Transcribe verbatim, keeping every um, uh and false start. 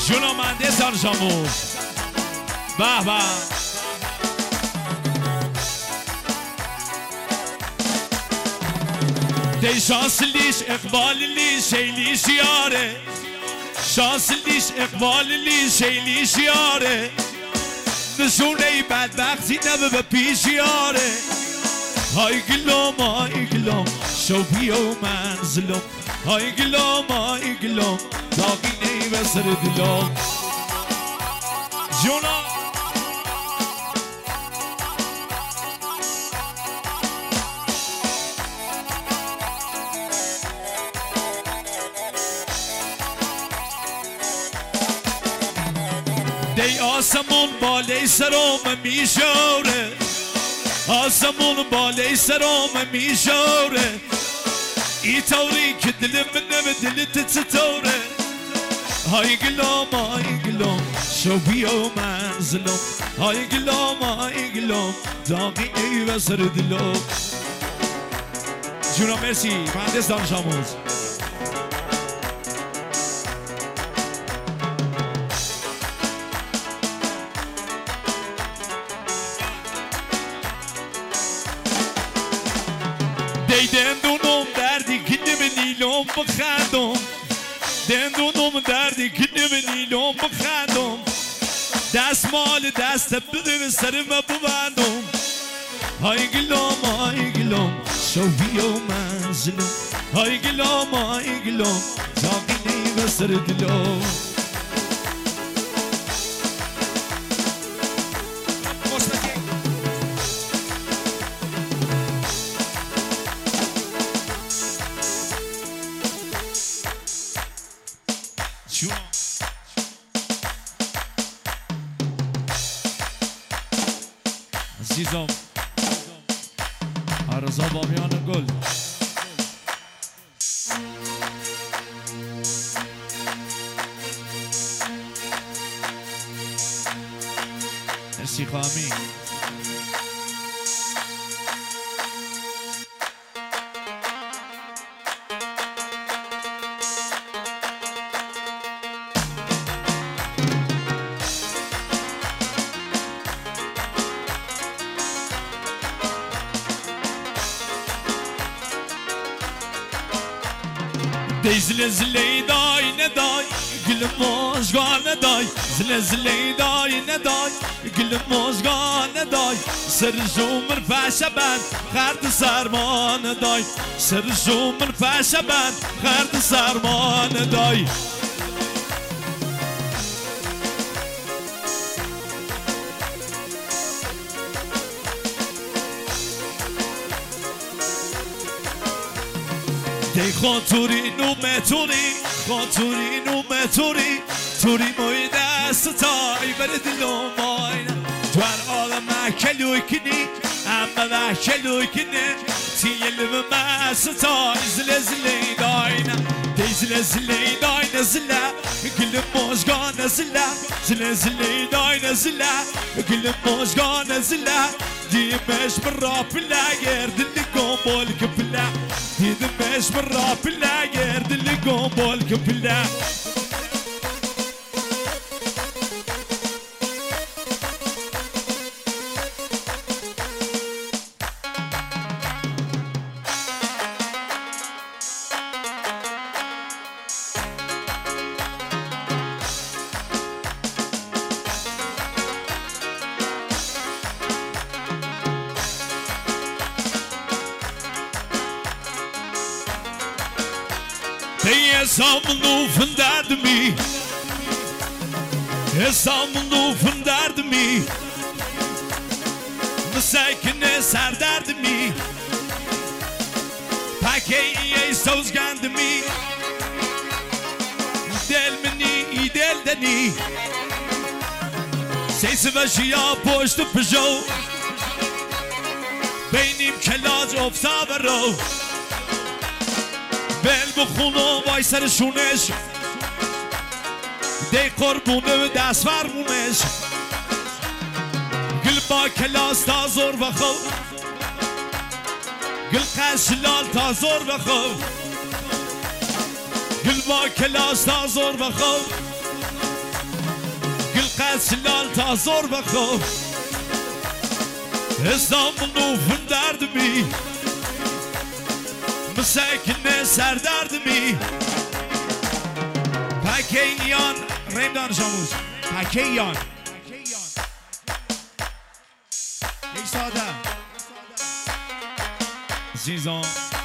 جونو مهندس دانش آموز به به دی شانسلیش اقباللیش شیلیش یاره شانسلیش اقباللیش شیلیش یاره نشونه بدبختی نبه به پیش یاره های گلوم های گلوم شوبی و منزلوم های گلوم های گلوم داغی نی به سر دلوم جونا دی آسمون بالای سرم میشوره آسمون بالای سرم میشوره ای طوری که دلم نم دلت چطوره های گلوم های گلوم شوبی و منزلوم های گلوم های گلوم داغی ای و سر دلوم جونا مرسی مهندس دانش آموز دندونم دردی کنه به نیلم بخندم دندونم دردی کنه به نیلم بخندم دستمال دست بده به سر ما ببندم های گلوم های گلوم شوبی و منزلم های گلوم های گلوم زاقی نی به سر دلم عزیزم عرضا بامیان گل مرسی خوامی دی زل زلی دای ندای گل موزگان ندای زل زلی دای ندای گل موزگان ندای سر جومر پشه بند خرد سرمان ندای سر جومر پشه بند خرد سرمان ندای دی خاطوری نومه توری خاطوری نومه توری توری موی دست تای بر دلوم آینه توار آدم کلوی کنی اما کلوی کنی تیل به مستای زل زلی داینه دی زل زلی داینه زله گل موزگان زله زل زلی داینه زله گل موزگان زله دیمش برا پلا گردلی گمبول کپلا دیمش برا پلا گردلی گمبول کپلا Hesabını fındardı mi? Hesabını fındardı mi? Müsekine serdardı mi? Pakeyi sözgandı mi? Del mini del deni Sesi ve şia poştu Peugeot Benim kelaj ofta ve ro بل بخونه وای سر شونش دی قربونه و دست فرمونش گل با کلاس تا زور بخو گل قشلال تا زور بخو گل با کلاس تا زور بخو سلال تا زور بخوف استانبول نوفن دردمی مسکن سر دردمی پکیان ریم دانشاموز پکیان یک ساده زیزان